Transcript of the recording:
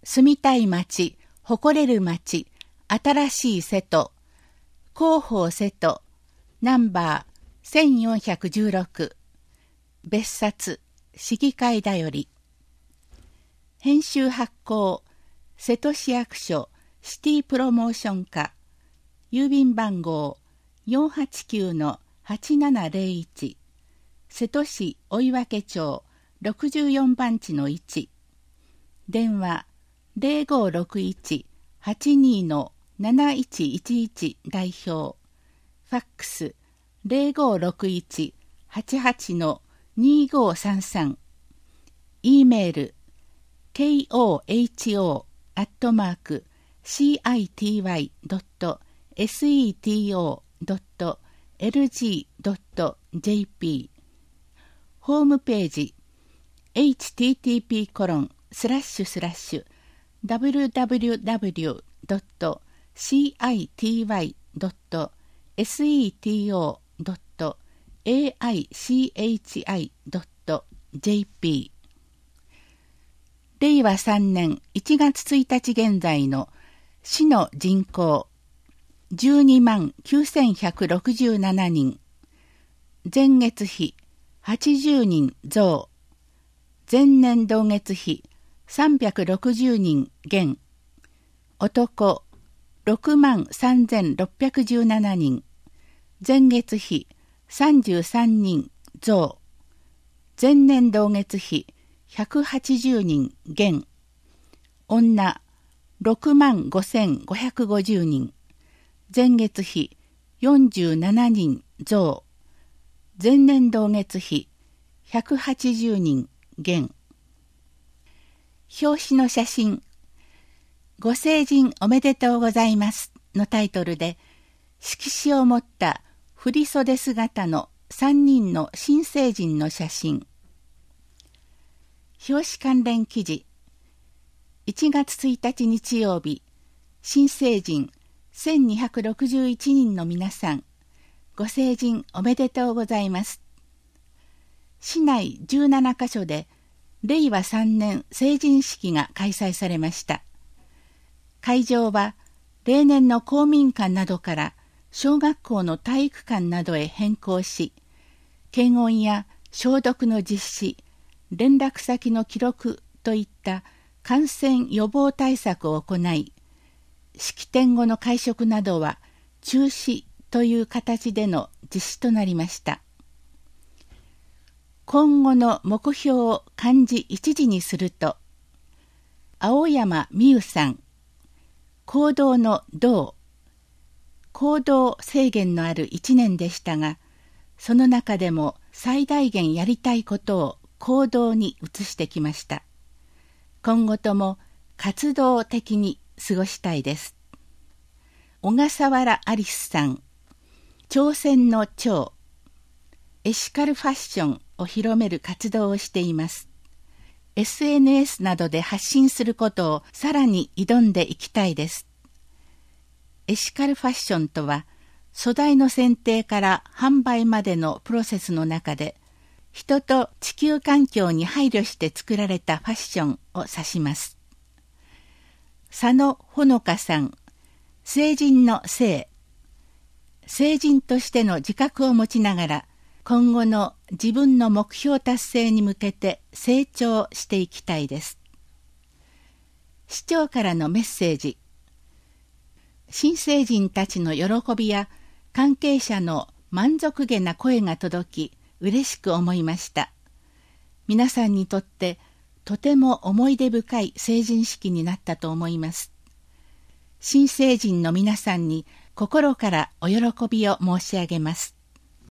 住みたい町、誇れる町、新しい瀬戸、広報瀬戸、ナンバー1416、別冊、市議会だより。編集発行、瀬戸市役所シティプロモーション課、郵便番号 489-8701、瀬戸市追分町64番地の1、電話 0561-82-7111 代表、ファックス 0561-88-2533、E メール koho@city.seto.lg.jp、 ホームページ http://www.city.seto.aichi.jp。 令和3年1月1日現在の市の人口12万9167人、前月比80人増、前年同月比360人減、男6万3617人、前月比33人増、前年同月比180人減、女6万5550人、前月比47人増、前年同月比180人減。表紙の写真、ご成人おめでとうございますのタイトルで、色紙を持った振袖姿の3人の新成人の写真。表紙関連記事、1月1日日曜日、新成人1261人の皆さん、ご成人おめでとうございます。市内17カ所で令和3年成人式が開催されました。会場は例年の公民館などから小学校の体育館などへ変更し、検温や消毒の実施、連絡先の記録といった感染予防対策を行い、式典後の会食などは中止という形での実施となりました。今後の目標を漢字一字にすると、青山美優さん、行動の動、行動制限のある一年でしたが、その中でも最大限やりたいことを行動に移してきました。今後とも活動的に過ごしたいです。小笠原アリスさん、挑戦の挑、エシカルファッションを広める活動をしています。SNS などで発信することをさらに挑んでいきたいです。エシカルファッションとは、素材の選定から販売までのプロセスの中で、人と地球環境に配慮して作られたファッションを指します。佐野ほのかさん、成人の成、成人としての自覚を持ちながら、今後の自分の目標達成に向けて成長していきたいです。市長からのメッセージ。新成人たちの喜びや関係者の満足げな声が届き、嬉しく思いました。皆さんにとってとても思い出深い成人式になったと思います。新成人の皆さんに心からお喜びを申し上げます。